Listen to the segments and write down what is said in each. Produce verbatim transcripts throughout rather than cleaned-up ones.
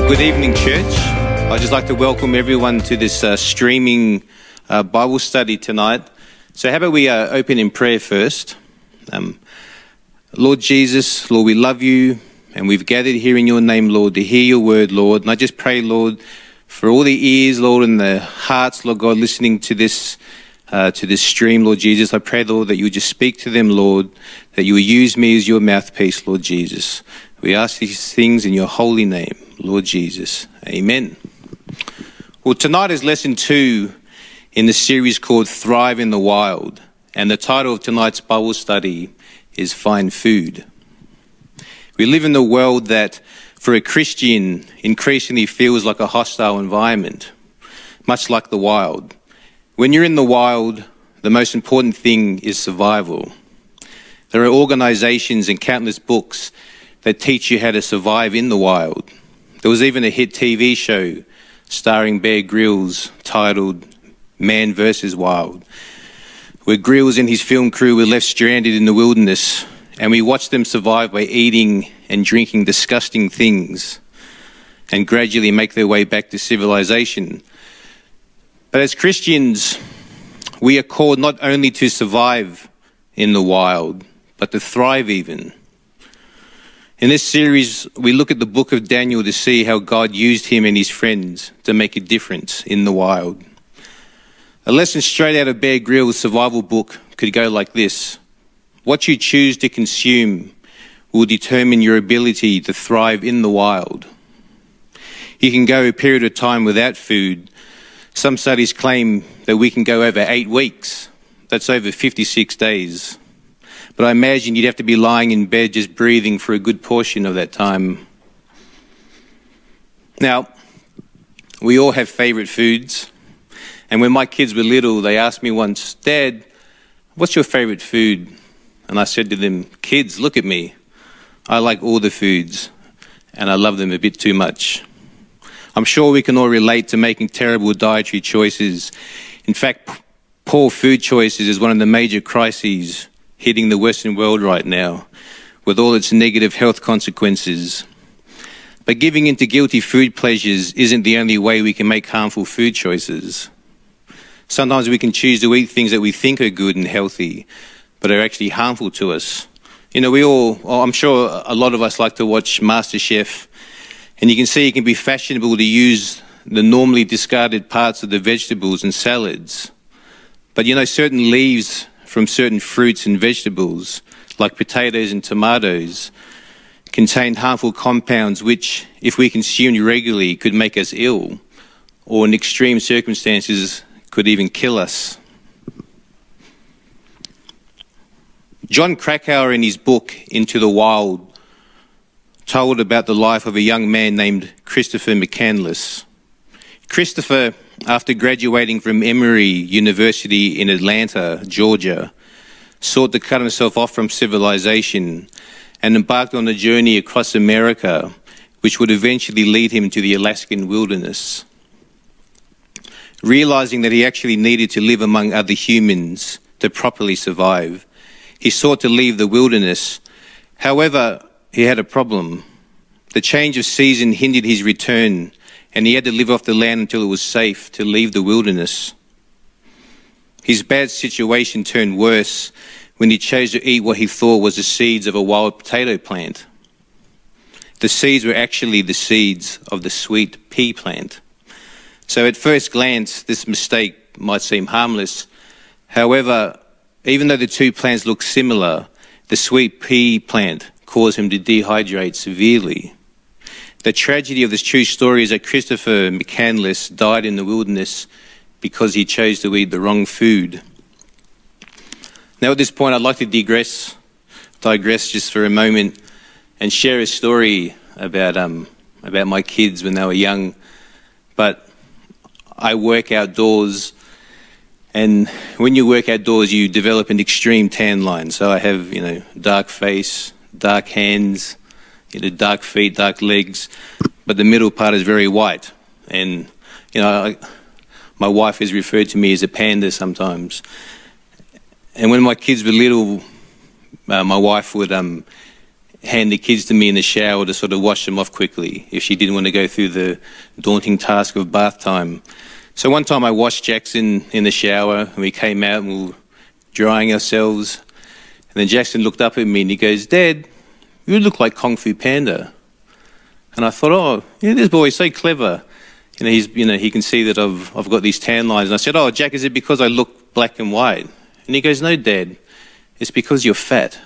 Well, good evening, church. I'd just like to welcome everyone to this uh, streaming uh, Bible study tonight. So how about we uh, open in prayer first. Um, Lord Jesus, Lord, we love you, and we've gathered here in your name, Lord, to hear your word, Lord. And I just pray, Lord, for all the ears, Lord, and the hearts, Lord God, listening to this uh, to this stream, Lord Jesus. I pray, Lord, that you would just speak to them, Lord, that you will use me as your mouthpiece, Lord Jesus. We ask these things in your holy name, Lord Jesus. Amen. Well, tonight is lesson two in the series called Thrive in the Wild. And the title of tonight's Bible study is Find Food. We live in a world that, for a Christian, increasingly feels like a hostile environment, much like the wild. When you're in the wild, the most important thing is survival. There are organizations and countless books that teach you how to survive in the wild. There was even a hit T V show starring Bear Grylls titled Man versus Wild, where Grylls and his film crew were left stranded in the wilderness, and we watched them survive by eating and drinking disgusting things and gradually make their way back to civilization. But as Christians, we are called not only to survive in the wild, but to thrive even. In this series, we look at the book of Daniel to see how God used him and his friends to make a difference in the wild. A lesson straight out of Bear Grylls' survival book could go like this: what you choose to consume will determine your ability to thrive in the wild. You can go a period of time without food. Some studies claim that we can go over eight weeks. That's over fifty-six days. But I imagine you'd have to be lying in bed just breathing for a good portion of that time. Now, we all have favourite foods. And when my kids were little, they asked me once, "Dad, what's your favourite food?" And I said to them, "Kids, look at me. I like all the foods, and I love them a bit too much." I'm sure we can all relate to making terrible dietary choices. In fact, p- poor food choices is one of the major crises hitting the Western world right now, with all its negative health consequences. But giving into guilty food pleasures isn't the only way we can make harmful food choices. Sometimes we can choose to eat things that we think are good and healthy, but are actually harmful to us. You know, we all, well, I'm sure a lot of us like to watch MasterChef, and you can see it can be fashionable to use the normally discarded parts of the vegetables and salads. But you know, certain leaves from certain fruits and vegetables, like potatoes and tomatoes, contain harmful compounds which, if we consumed regularly, could make us ill, or in extreme circumstances, could even kill us. John Krakauer, in his book Into the Wild, told about the life of a young man named Christopher McCandless. Christopher, after graduating from Emory University in Atlanta, Georgia, sought to cut himself off from civilization and embarked on a journey across America, which would eventually lead him to the Alaskan wilderness. Realizing that he actually needed to live among other humans to properly survive, he sought to leave the wilderness. However, he had a problem. The change of season hindered his return, and he had to live off the land until it was safe to leave the wilderness. His bad situation turned worse when he chose to eat what he thought was the seeds of a wild potato plant. The seeds were actually the seeds of the sweet pea plant. So at first glance, this mistake might seem harmless. However, even though the two plants look similar, the sweet pea plant caused him to dehydrate severely. The tragedy of this true story is that Christopher McCandless died in the wilderness because he chose to eat the wrong food. Now at this point, I'd like to digress, digress just for a moment and share a story about um, about my kids when they were young. But I work outdoors, and when you work outdoors, you develop an extreme tan line. So I have, you know, dark face, dark hands, you know, dark feet, dark legs, but the middle part is very white. And, you know, I, my wife has referred to me as a panda sometimes. And when my kids were little, uh, my wife would um, hand the kids to me in the shower to sort of wash them off quickly if she didn't want to go through the daunting task of bath time. So one time I washed Jackson in the shower and we came out and we were drying ourselves. And then Jackson looked up at me and he goes, "Dad, you look like Kung Fu Panda." And I thought, oh, yeah, this boy is so clever. You know, he's, you know, he can see that I've, I've got these tan lines. And I said, "Oh, Jack, is it because I look black and white?" And he goes, "No, Dad, it's because you're fat."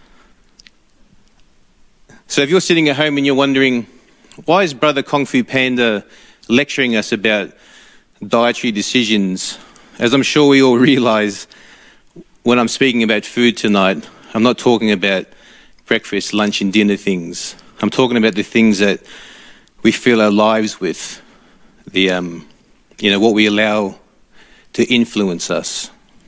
So if you're sitting at home and you're wondering, why is Brother Kung Fu Panda lecturing us about dietary decisions? As I'm sure we all realise, when I'm speaking about food tonight, I'm not talking about breakfast, lunch and dinner things. I'm talking about the things that we fill our lives with, the um, you know, what we allow to influence us.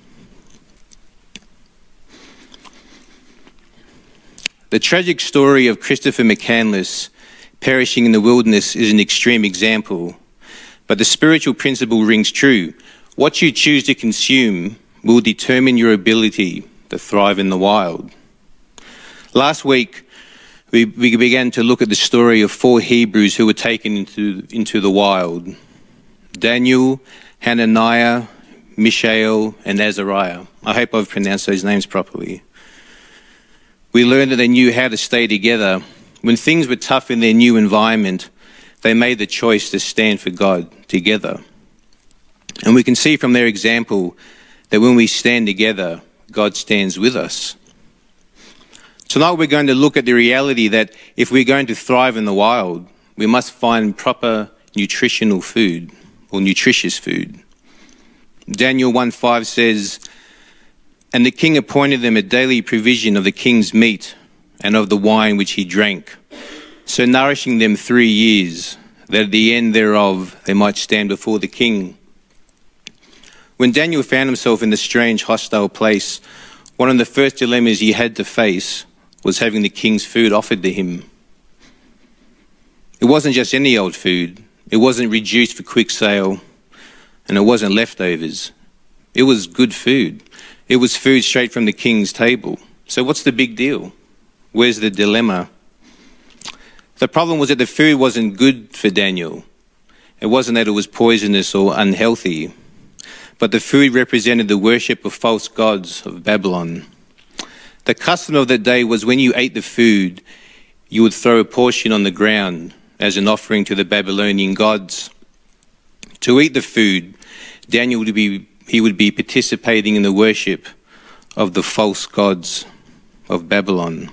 The tragic story of Christopher McCandless perishing in the wilderness is an extreme example, but the spiritual principle rings true. What you choose to consume will determine your ability to thrive in the wild. Last week, we, we began to look at the story of four Hebrews who were taken into, into the wild: Daniel, Hananiah, Mishael, and Azariah. I hope I've pronounced those names properly. We learned that they knew how to stay together. When things were tough in their new environment, they made the choice to stand for God together. And we can see from their example that when we stand together, God stands with us. Tonight we're going to look at the reality that if we're going to thrive in the wild, we must find proper nutritional food or nutritious food. Daniel one five says, "And the king appointed them a daily provision of the king's meat and of the wine which he drank, so nourishing them three years, that at the end thereof they might stand before the king." When Daniel found himself in this strange, hostile place, one of the first dilemmas he had to face was having the king's food offered to him. It wasn't just any old food. It wasn't reduced for quick sale, and it wasn't leftovers. It was good food. It was food straight from the king's table. So what's the big deal? Where's the dilemma? The problem was that the food wasn't good for Daniel. It wasn't that it was poisonous or unhealthy, but the food represented the worship of false gods of Babylon. The custom of that day was when you ate the food, you would throw a portion on the ground as an offering to the Babylonian gods. To eat the food, Daniel would be he would be participating in the worship of the false gods of Babylon.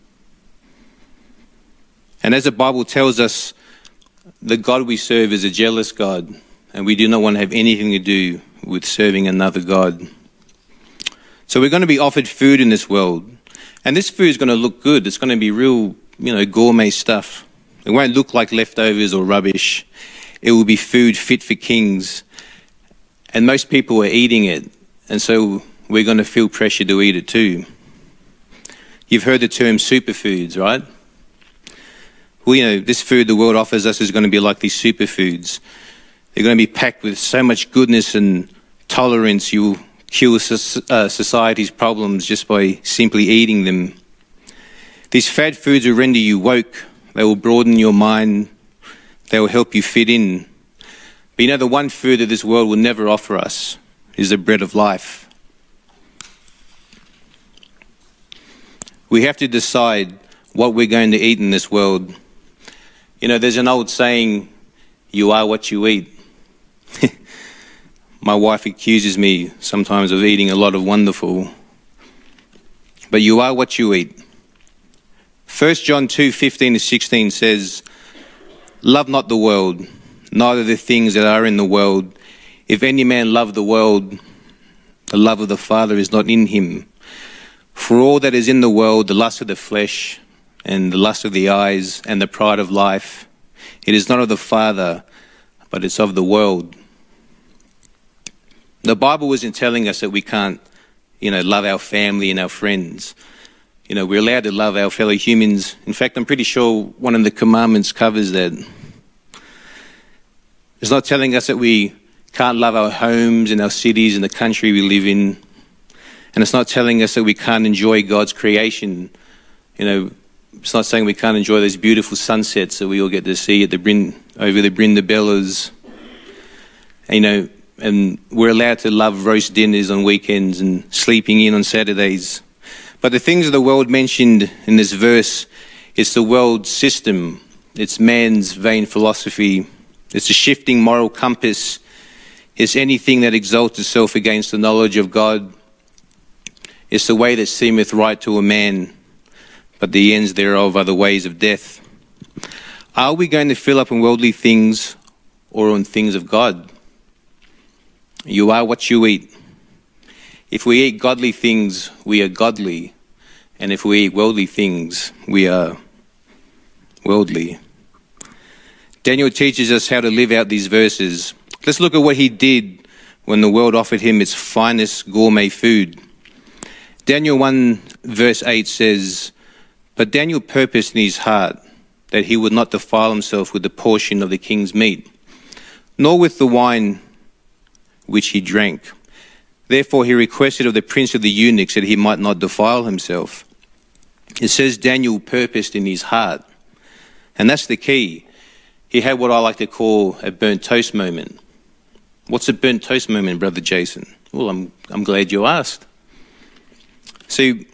And as the Bible tells us, the God we serve is a jealous God, and we do not want to have anything to do with serving another God. So we're going to be offered food in this world, and this food is going to look good. It's going to be real, you know, gourmet stuff. It won't look like leftovers or rubbish. It will be food fit for kings. And most people are eating it, and so we're going to feel pressure to eat it too. You've heard the term superfoods, right? Well, you know, this food the world offers us is going to be like these superfoods. They're going to be packed with so much goodness and tolerance, you'll cure society's problems just by simply eating them. These fad foods will render you woke. They will broaden your mind. They will help you fit in. But you know, the one food that this world will never offer us is the bread of life. We have to decide what we're going to eat in this world. You know, there's an old saying, you are what you eat. My wife accuses me sometimes of eating a lot of wonderful. But you are what you eat. First John two fifteen to sixteen says, "Love not the world, neither the things that are in the world. If any man love the world, the love of the Father is not in him. For all that is in the world, the lust of the flesh, and the lust of the eyes, and the pride of life, it is not of the Father, but it's of the world." The Bible isn't telling us that we can't, you know, love our family and our friends. You know, we're allowed to love our fellow humans. In fact, I'm pretty sure one of the commandments covers that. It's not telling us that we can't love our homes and our cities and the country we live in. And it's not telling us that we can't enjoy God's creation, you know, it's not saying we can't enjoy those beautiful sunsets that we all get to see at the Brin, over the Brindabellas. You know, and we're allowed to love roast dinners on weekends and sleeping in on Saturdays. But the things of the world mentioned in this verse, it's the world system, it's man's vain philosophy, it's a shifting moral compass, it's anything that exalts itself against the knowledge of God. It's the way that seemeth right to a man, but the ends thereof are the ways of death. Are we going to fill up on worldly things or on things of God? You are what you eat. If we eat godly things, we are godly. And if we eat worldly things, we are worldly. Daniel teaches us how to live out these verses. Let's look at what he did when the world offered him its finest gourmet food. Daniel one verse eight says, "But Daniel purposed in his heart that he would not defile himself with the portion of the king's meat, nor with the wine which he drank. Therefore he requested of the prince of the eunuchs that he might not defile himself." It says Daniel purposed in his heart. And that's the key. He had what I like to call a burnt toast moment. What's a burnt toast moment, Brother Jason? Well, I'm I'm glad you asked. See,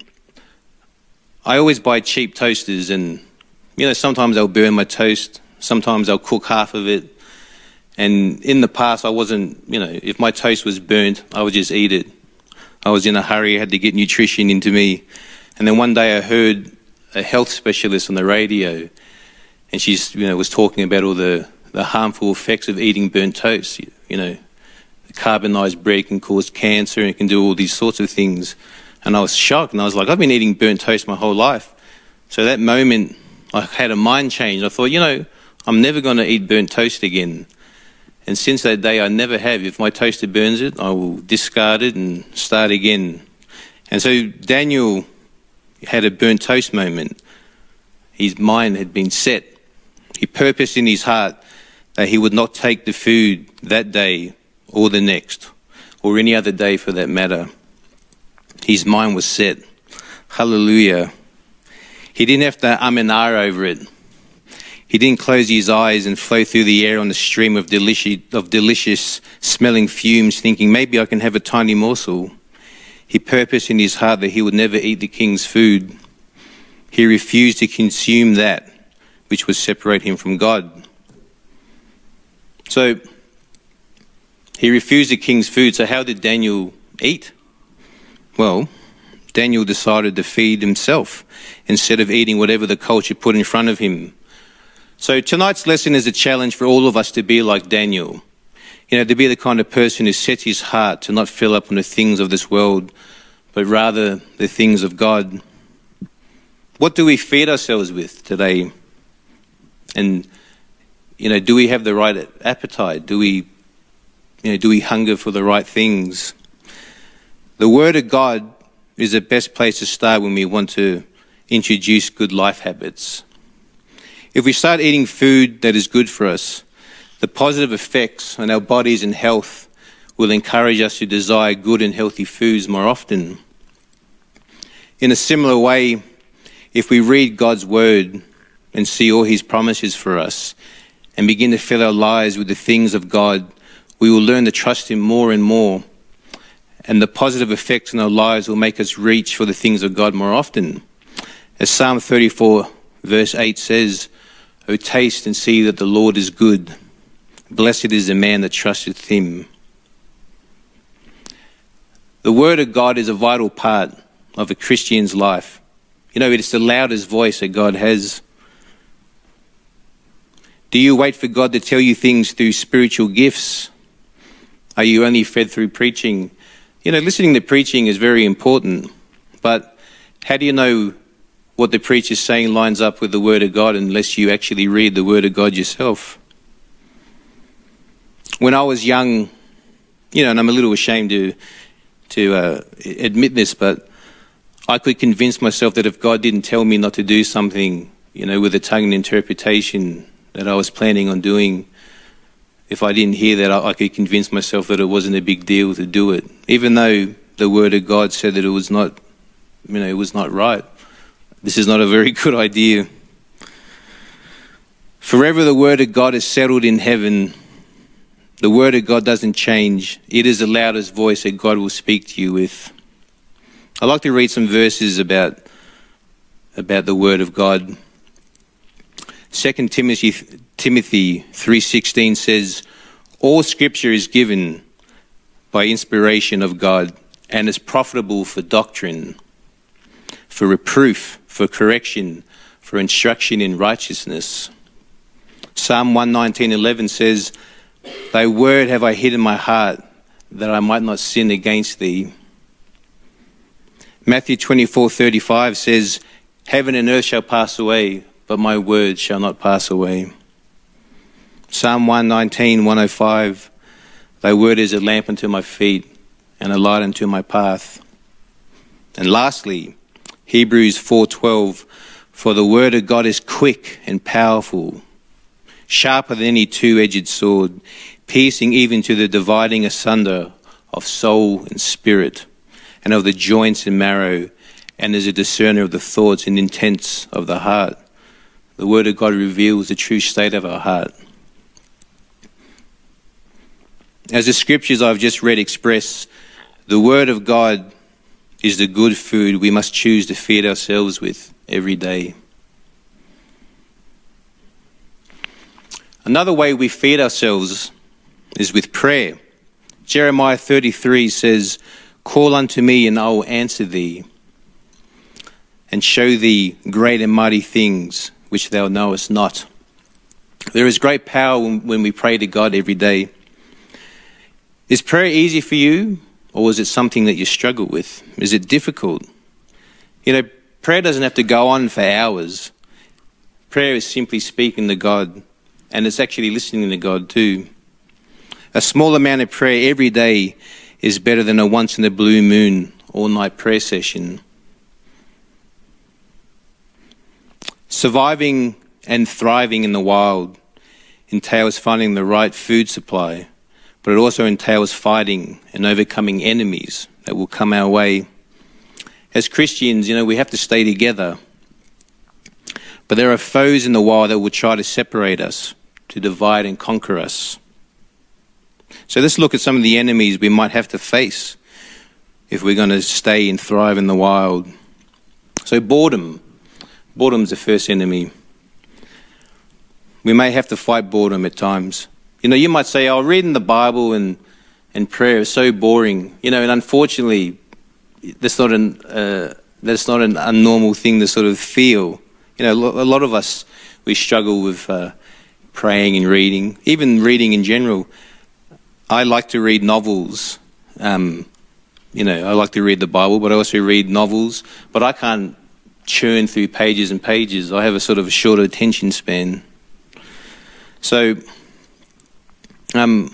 I always buy cheap toasters, and you know, sometimes I'll burn my toast, sometimes I'll cook half of it. And in the past, I wasn't, you know, if my toast was burnt, I would just eat it. I was in a hurry, I had to get nutrition into me. And then one day I heard a health specialist on the radio, and she's, you know, was talking about all the, the harmful effects of eating burnt toast. You, you know, the carbonized bread can cause cancer and it can do all these sorts of things. And I was shocked, and I was like, I've been eating burnt toast my whole life. So that moment, I had a mind change. I thought, you know, I'm never going to eat burnt toast again. And since that day, I never have. If my toaster burns it, I will discard it and start again. And so Daniel had a burnt toast moment. His mind had been set. He purposed in his heart that he would not take the food that day or the next, or any other day for that matter. His mind was set. Hallelujah. He didn't have to um and ah over it. He didn't close his eyes and flow through the air on a stream of delicious, of delicious smelling fumes, thinking maybe I can have a tiny morsel. He purposed in his heart that he would never eat the king's food. He refused to consume that which would separate him from God. So he refused the king's food. So how did Daniel eat? Well, Daniel decided to feed himself instead of eating whatever the culture put in front of him. So tonight's lesson is a challenge for all of us to be like Daniel. You know, to be the kind of person who sets his heart to not fill up on the things of this world, but rather the things of God. What do we feed ourselves with today? And, you know, do we have the right appetite? Do we, you know, do we hunger for the right things? The Word of God is the best place to start when we want to introduce good life habits. If we start eating food that is good for us, the positive effects on our bodies and health will encourage us to desire good and healthy foods more often. In a similar way, if we read God's Word and see all His promises for us and begin to fill our lives with the things of God, we will learn to trust Him more and more. And the positive effects in our lives will make us reach for the things of God more often. As Psalm thirty-four verse eight says, "O taste and see that the Lord is good. Blessed is the man that trusteth Him." The Word of God is a vital part of a Christian's life. You know, it's the loudest voice that God has. Do you wait for God to tell you things through spiritual gifts? Are you only fed through preaching? You know, listening to preaching is very important, but how do you know what the preacher's saying lines up with the Word of God unless you actually read the Word of God yourself? When I was young, you know, and I'm a little ashamed to to uh, admit this, but I could convince myself that if God didn't tell me not to do something, you know, with a tongue interpretation that I was planning on doing, if I didn't hear that, I, I could convince myself that it wasn't a big deal to do it, even though the Word of God said that it was not, you know, it was not right. this is not a very good idea. Forever the word of God is settled in heaven. The word of God doesn't change. It is the loudest voice that God will speak to you with. I'd like to read some verses about, about the word of God. Second Timothy, Timothy three sixteen says, all scripture is given by inspiration of God and is profitable for doctrine, for reproof, for correction, for instruction in righteousness. Psalm one nineteen eleven says, thy word have I hid in my heart, that I might not sin against thee. Matthew twenty-four thirty-five says, heaven and earth shall pass away, but my word shall not pass away. Psalm one nineteen one oh five, thy word is a lamp unto my feet and a light unto my path. And lastly, Hebrews four twelve, for the word of God is quick and powerful, sharper than any two-edged sword, piercing even to the dividing asunder of soul and spirit, and of the joints and marrow, and is a discerner of the thoughts and intents of the heart. The word of God reveals the true state of our heart. As the scriptures I've just read express, the word of God is the good food we must choose to feed ourselves with every day. Another way we feed ourselves is with prayer. Jeremiah thirty-three says, call unto me and I will answer thee, and show thee great and mighty things which thou knowest not. There is great power when we pray to God every day. Is prayer easy for you, or is it something that you struggle with? Is it difficult? You know, prayer doesn't have to go on for hours. Prayer is simply speaking to God, and it's actually listening to God too. A small amount of prayer every day is better than a once-in-a-blue moon all-night prayer session. Surviving and thriving in the wild entails finding the right food supply, but it also entails fighting and overcoming enemies that will come our way. As Christians, you know, we have to stay together. But there are foes in the wild that will try to separate us, to divide and conquer us. So let's look at some of the enemies we might have to face if we're going to stay and thrive in the wild. So boredom. Boredom's the first enemy. We may have to fight boredom at times. You know, you might say, oh, reading the Bible and, and prayer is so boring. You know, and unfortunately, that's not an uh, that's not an unnormal thing to sort of feel. You know, a lot of us, we struggle with uh, praying and reading, even reading in general. I like to read novels. Um, you know, I like to read the Bible, but I also read novels. But I can't churn through pages and pages. I have a sort of a shorter attention span. So, um,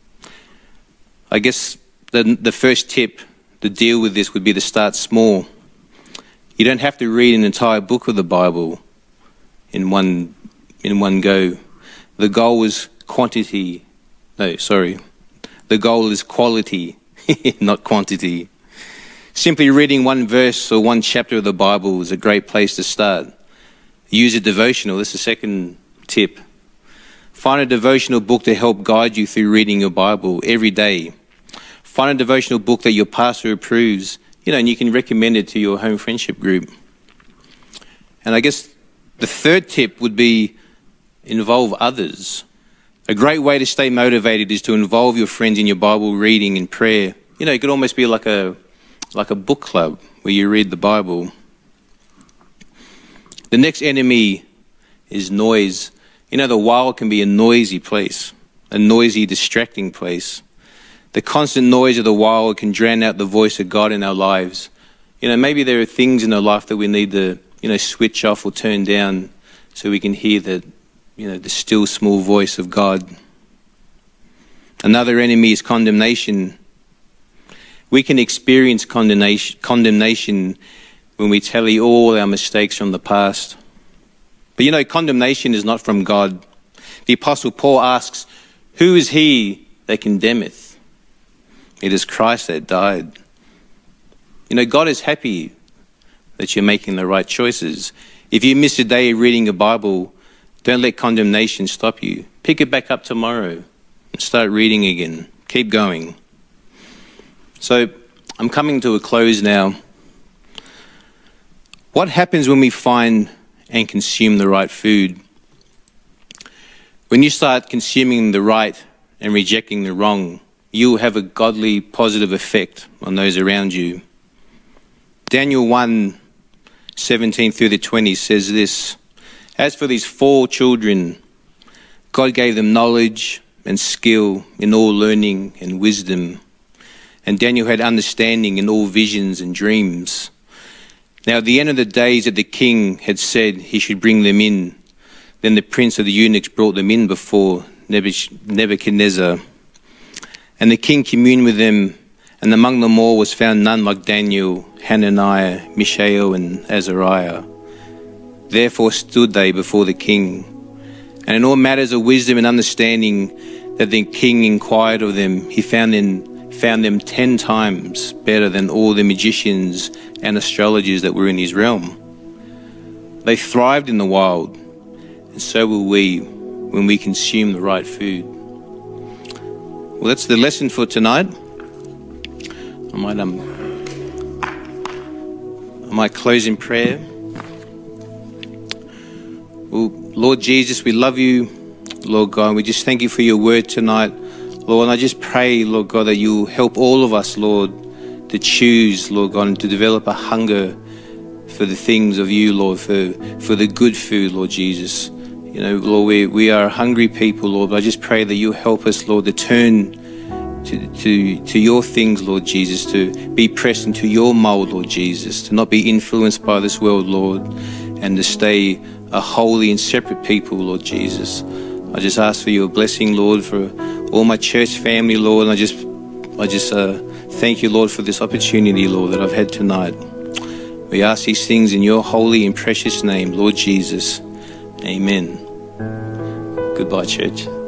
I guess the the first tip to deal with this would be to start small. You don't have to read an entire book of the Bible in one in one go. The goal is quantity. No, sorry. The goal is quality, not quantity. Simply reading one verse or one chapter of the Bible is a great place to start. Use a devotional. That's the second tip. Find a devotional book to help guide you through reading your Bible every day. Find a devotional book that your pastor approves, you know, and you can recommend it to your home friendship group. And I guess the third tip would be involve others. A great way to stay motivated is to involve your friends in your Bible reading and prayer. You know, it could almost be like a like a book club where you read the Bible. The next enemy is noise. You know, the wild can be a noisy place, a noisy, distracting place. The constant noise of the wild can drown out the voice of God in our lives. You know, maybe there are things in our life that we need to, you know, switch off or turn down so we can hear the, you know, the still small voice of God. Another enemy is condemnation. We can experience condemnation, condemnation when we tally all our mistakes from the past. But you know, condemnation is not from God. The Apostle Paul asks, who is he that condemneth? It is Christ that died. You know, God is happy that you're making the right choices. If you miss a day of reading your Bible, don't let condemnation stop you. Pick it back up tomorrow and start reading again. Keep going. So I'm coming to a close now. What happens when we find and consume the right food? When you start consuming the right and rejecting the wrong, you will have a godly, positive effect on those around you. Daniel one, seventeen through the twenty says this: As for these four children, God gave them knowledge and skill in all learning and wisdom. And Daniel had understanding in all visions and dreams. Now at the end of the days that the king had said he should bring them in, then the prince of the eunuchs brought them in before Nebuchadnezzar. And the king communed with them, and among them all was found none like Daniel, Hananiah, Mishael, and Azariah. Therefore stood they before the king. And in all matters of wisdom and understanding that the king inquired of them, he found them, found them ten times better than all the magicians and astrologers that were in his realm. They thrived in the wild, and so will we when we consume the right food. Well, that's the lesson for tonight. I might, um, I might close in prayer. Well, Lord Jesus, we love you, Lord God. We just thank you for your word tonight, Lord. And I just pray, Lord God, that you help all of us, Lord, to choose, Lord God, and to develop a hunger for the things of you, Lord, for, for the good food, Lord Jesus. You know, Lord, we, we are hungry people, Lord, but I just pray that you help us, Lord, to turn to, to, to your things, Lord Jesus, to be pressed into your mold, Lord Jesus, to not be influenced by this world, Lord, and to stay a holy and separate people, Lord Jesus. I just ask for your blessing, Lord, for all my church family, Lord, and I just, I just uh, thank you, Lord, for this opportunity, Lord, that I've had tonight. We ask these things in your holy and precious name, Lord Jesus. Amen. Goodbye, church.